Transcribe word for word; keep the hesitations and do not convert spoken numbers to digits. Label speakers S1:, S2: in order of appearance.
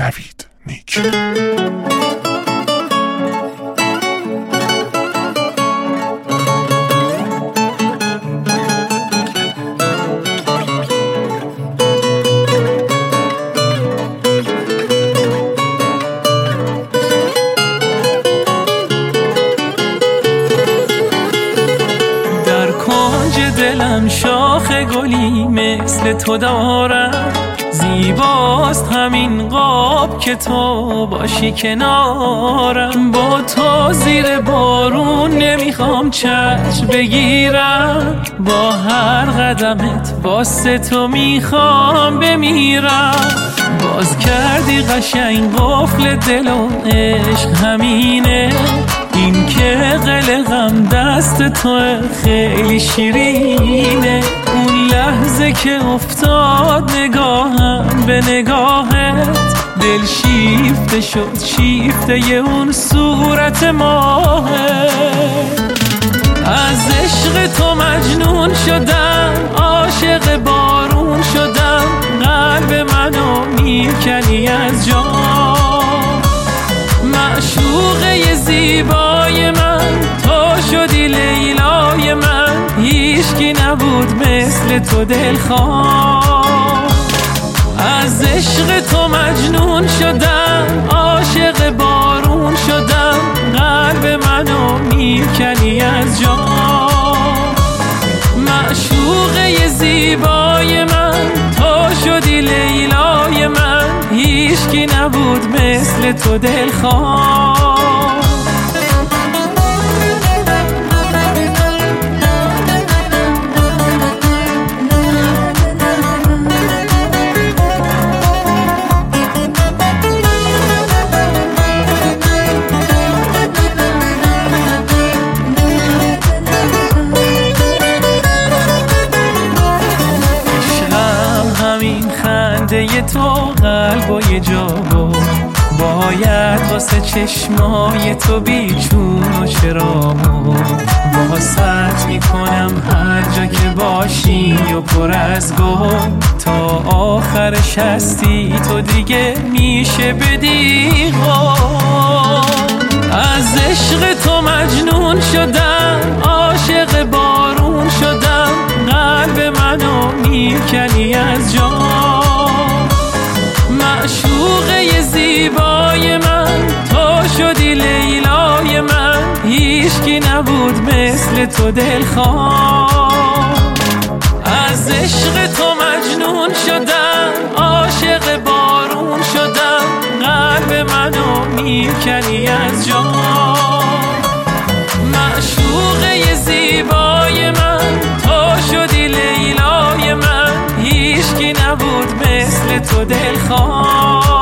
S1: نوید نیک.
S2: دلم شاخ گلی مثل تو دارم، زیباست همین قاب که تو باشی کنارم. با تو زیر بارون نمیخوام چتر بگیرم، با هر قدمت واسه تو میخوام بمیرم. باز کردی قشنگ قفل دل و عشق همینه، این که قلقم دست تو خیلی شیرینه. اون لحظه که افتاد نگاهم به نگاهت، دل شیفته شد شیفته ی اون صورت ماهت. از عشق تو مجنون شدم، عاشق بارون شدم، قلب منو میکنی از جا. معشوقه زیبای من تو شدی لیلای من، هیچکی نبود مثل تو دلخواه. از عشق تو مجنون شدم، عاشق بارون شدم، قلب منو میکنی از جا. معشوقه زیبای من تو شدی لیلای من، هیچکی نبود مثل تو دلخواه. خنده تو قلب و یه جا بود، باید واسه چشمای تو بیچون و چرامو. واسط میکنم هر جا که باشی و پر از گل، تا آخرش هستی تو دیگه میشه بدی قول. از عشق تو مجنون شدم، عاشق بارون شدم، قلب منو میکنی از جا. معشوقه زیبای من تو شدی لیلای من، هیچکی نبود مثل تو دلخواه. از عشق تو مجنون شدم، عاشق بارون شدم، قلب منو میکنی از جا. معشوقه زیبای من تو شدی لیلای من، هیچکی نبود مثل تو دلخواه.